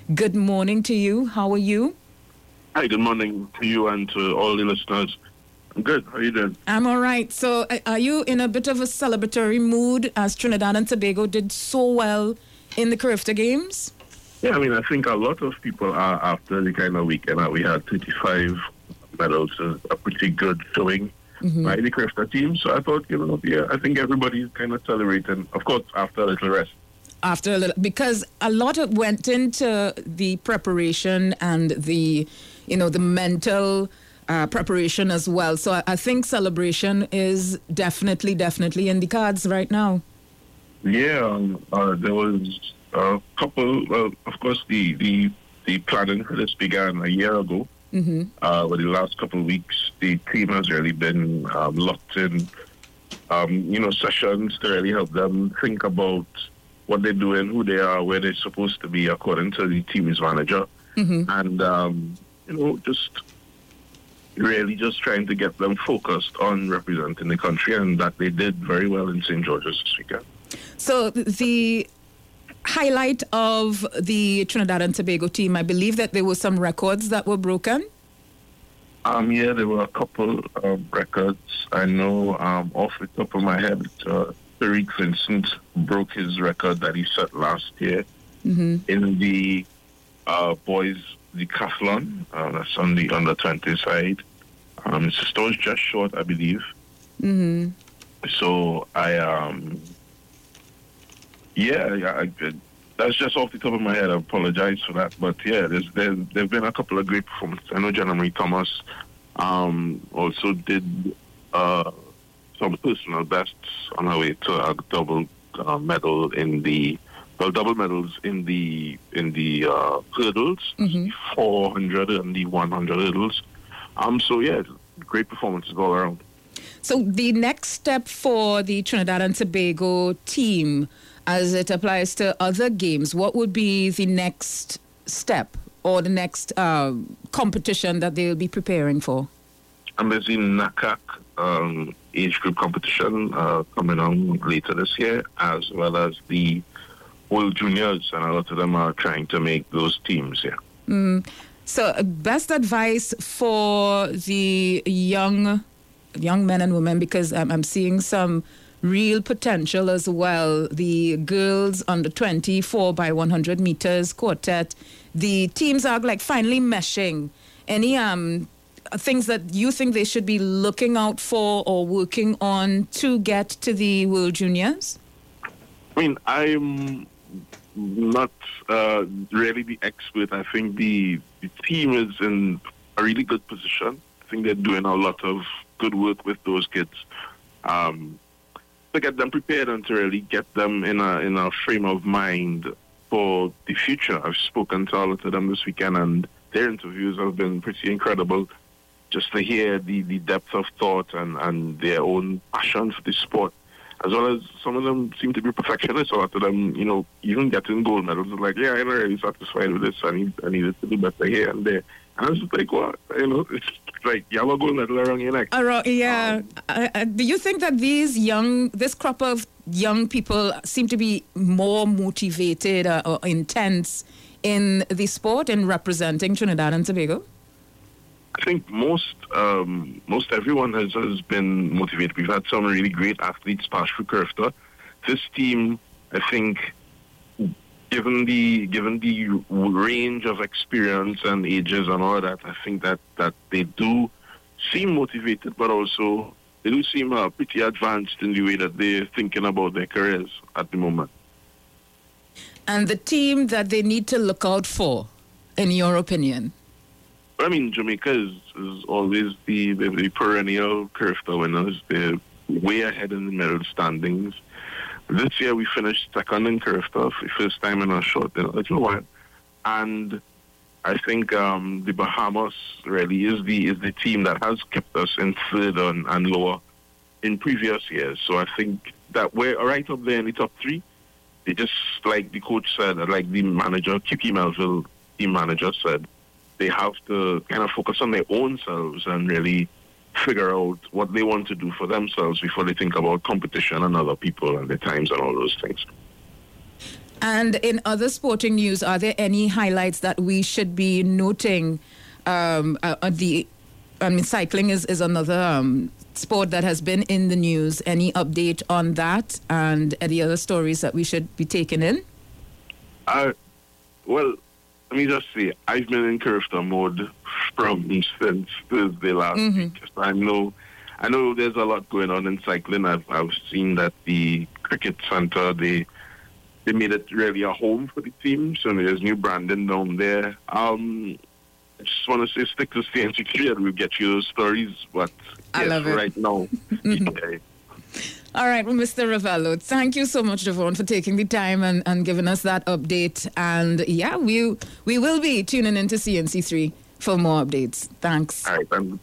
Good morning to you. How are you? Hi, good morning to you and to all the listeners. I'm good. How are you doing? I'm all right. So, are you in a bit of a celebratory mood as Trinidad and Tobago did so well in the Carifta Games? Yeah, I mean, I think a lot of people are after the kind of weekend that we had 35 medals, a pretty good showing by the Crafter team. So I thought, I think everybody's kind of celebrating, of course, after a little rest. After a little, because a lot of went into the preparation and the mental preparation as well. So I think celebration is definitely in the cards right now. Yeah, there was a couple. Well, of course, the planning for this began a year ago. But the last couple of weeks, the team has really been locked in, sessions to really help them think about what they're doing, who they are, where they're supposed to be according to the team's manager. And, just really just trying to get them focused on representing the country, and that they did very well in St. George's this weekend. So the highlight of the Trinidad and Tobago team, I believe that there were some records that were broken. Yeah, there were a couple of records. I know off the top of my head, Tariq Vincent broke his record that he set last year in the boys decathlon. That's on the under 20 side. His sister was just short, I believe. So that's just off the top of my head. I apologize for that, but yeah, there've been a couple of great performances. I know Jenna Marie Thomas also did some personal bests on her way to a double medal double medals in the hurdles, 400 and the 100 hurdles. So yeah, great performances all around. So the next step for the Trinidad and Tobago team, as it applies to other games, what would be the next step or the next competition that they'll be preparing for? There's the NACAC age group competition coming on later this year, as well as the World Juniors, and a lot of them are trying to make those teams, yeah. So best advice for the young men and women, because I'm seeing some real potential as well. The girls under 20 4x100 meters quartet, the teams are like finally meshing. Any things that you think they should be looking out for or working on to get to the World Juniors? I mean, I'm not really the expert. I think the team is in a really good position. I think they're doing a lot of good work with those kids to get them prepared and to really get them in a frame of mind for the future. I've spoken to a lot of them this weekend, and their interviews have been pretty incredible. Just to hear the depth of thought and their own passion for the sport, as well as some of them seem to be perfectionists. A lot of them, even getting gold medals, is like, yeah, I'm not really satisfied with this. I needed to do better here and there. And I was just like, what? It's like, you have a gold medal around your neck. Yeah. Do you think that this crop of young people seem to be more motivated or intense in the sport and representing Trinidad and Tobago? I think most everyone has been motivated. We've had some really great athletes pass through Carifta. This team, I think, given the range of experience and ages and all that, I think that they do seem motivated, but also they do seem pretty advanced in the way that they're thinking about their careers at the moment. And the team that they need to look out for, in your opinion? I mean, Jamaica is always the perennial Carifta winners. They're way ahead in the medal standings. This year we finished second in Carifta for the first time in a little while. And I think the Bahamas really is the team that has kept us in third and lower in previous years. So I think that we're right up there in the top three. They just, like the coach said, like the manager, Kiki Melville, team manager said, they have to kind of focus on their own selves and really figure out what they want to do for themselves before they think about competition and other people and the times and all those things. And in other sporting news, are there any highlights that we should be noting? Cycling is another sport that has been in the news. Any update on that and any other stories that we should be taking in? Well, let me just say, I've been in Curfew mode since Thursday last week. So I know there's a lot going on in cycling. I've seen that the cricket centre, they made it really a home for the team. So there's new branding down there. I just want to say stick to CNC3 and we'll get you those stories. But I love it. Right now. Yeah. All right, well, Mr. Ravello, thank you so much, Javon, for taking the time and giving us that update. And yeah, we will be tuning into CNC3 for more updates. Thanks. All right,